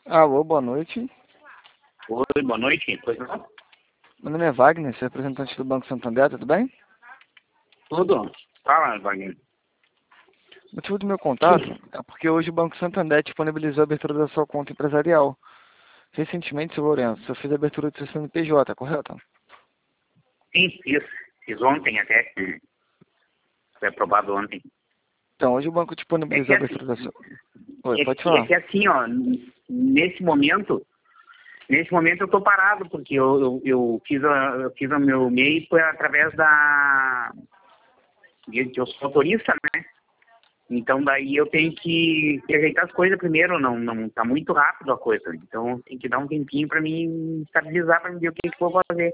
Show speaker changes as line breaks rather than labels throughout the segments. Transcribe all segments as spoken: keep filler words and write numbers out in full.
Alô, boa noite.
Oi, boa noite. Pois não?
Meu nome é Wagner, sou representante do Banco Santander, tudo bem?
Tudo. Fala, Wagner.
O motivo do meu contato é porque hoje o Banco Santander disponibilizou a abertura da sua conta empresarial. Recentemente, seu Lourenço, você fez a abertura do seu C N P J, correto?
Sim, fiz. Fiz ontem até. Foi aprovado ontem.
Então, hoje o banco
É
disponibilizou
que
a
assim,
abertura da sua... Oi,
é,
pode
que- é
falar.
que assim, ó, nesse momento, nesse momento eu tô parado, porque eu, eu, eu fiz, a, eu fiz o meu M E I foi através da... de que eu sou motorista, né? Então daí eu tenho que ajeitar as coisas primeiro, não, não tá muito rápido a coisa. Então tem que dar um tempinho para mim estabilizar, para me ver o que, que eu vou fazer.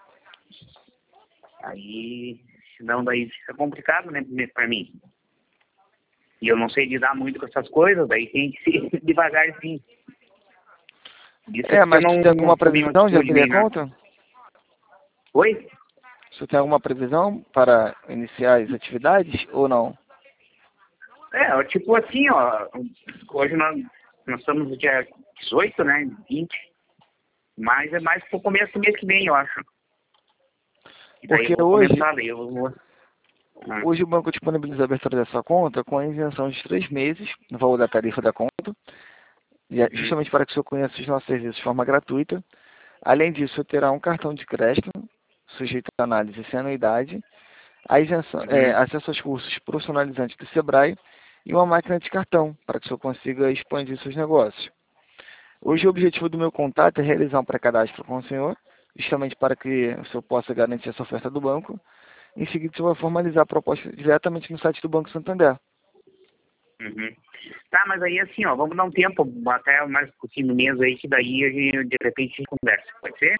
Aí, senão daí fica complicado, né, para mim. E eu não sei lidar muito com essas coisas, daí tem que ser devagarzinho. Isso é
É,
porque eu
mas tu tem
não
alguma
tomei uma
previsão de
atitude
abrir a
bem, né?
conta?
Oi?
Você tem alguma previsão para iniciar as atividades ou não?
É, ó, tipo assim, ó, hoje nós, nós estamos no dia dezoito, né, vinte, mas é mais pro começo do mês que vem, eu acho. E daí eu
Porque
vou
hoje,
começar, daí eu vou... Ah,
hoje o banco disponibiliza a abertura da sua conta com a isenção de três meses no valor da tarifa da conta, e é
uhum,
justamente para que o senhor conheça os nossos serviços de forma gratuita. Além disso, terá um cartão de crédito, sujeito à análise sem anuidade, a isenção, é,
uhum,
acesso aos cursos profissionalizantes do Sebrae e uma máquina de cartão, para que o senhor consiga expandir seus negócios. Hoje o
uhum.
objetivo do meu contato é realizar um pré-cadastro com o senhor, justamente para que o senhor possa garantir essa oferta do banco. Em seguida, o senhor vai formalizar a proposta diretamente no site do Banco Santander.
Uhum. Tá, mas aí assim, ó, vamos dar um tempo, até mais um pouquinho no mês aí, que daí a gente, de repente a gente conversa, pode ser?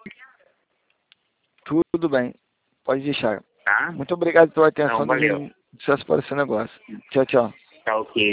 Tudo bem, pode deixar.
Tá?
Muito obrigado pela
Então,
atenção,
valeu.
desejo sucesso para o seu negócio. Tchau, tchau.
Tá ok.